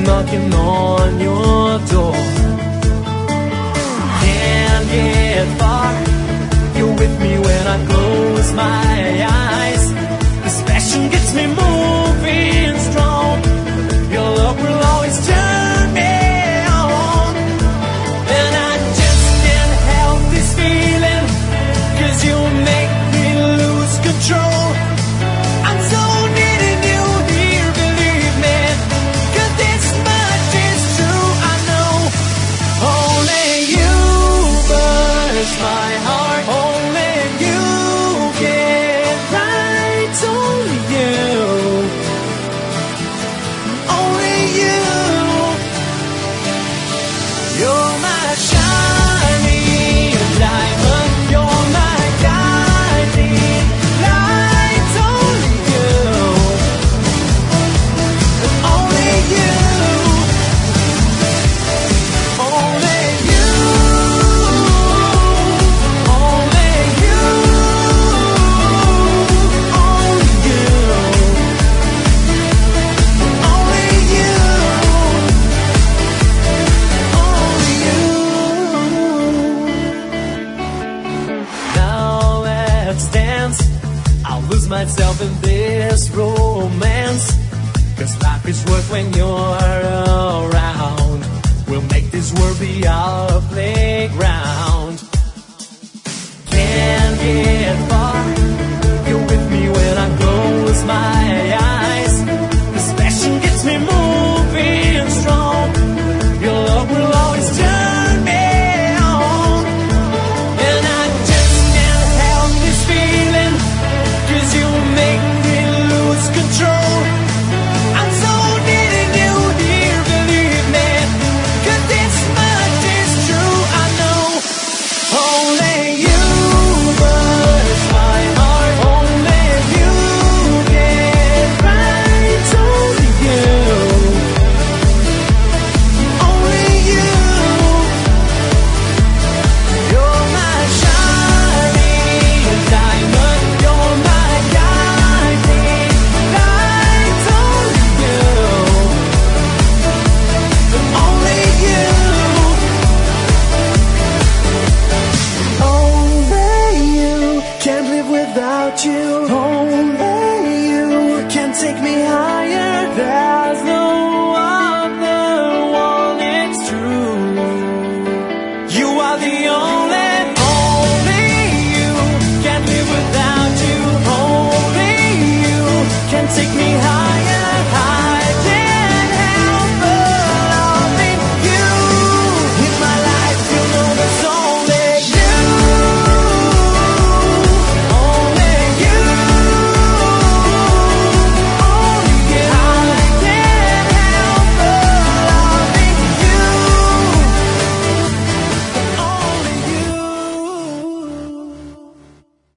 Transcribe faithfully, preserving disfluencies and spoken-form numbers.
knocking on your door. Can't get far, you're with me when I close my eyes. This passion gets me moving strong. Your love will always turn me on. And I just can't help this feeling, 'cause you make me lose control. I'm so needing you here, believe me, 'cause this much is true, I know. Only you burst my heart, only you get right, only you, only you. You're my shining diamond, you're my guiding light, only you, only you, only you, only you, only you, only you, only you. Now let's dance, I'll lose myself in this romance, 'cause life is worth when you're around. We'll make this world be our playground. Can't get far, you're with me when I close my eyes. This passion gets me moving strong. Your love will always turn me on. And I just can't help this feeling, 'cause you make me lose control. I'm so needing you here, believe me, 'cause this much is true, I know. Only you burst my heart, only you get right, only you, only you. You're my shining diamond, you're my guiding light, only you, only you, only you. Can't live without you, only you can take me higher. There's no other one, it's true. You are the only, only you. Can't live without you, only you can take me higher.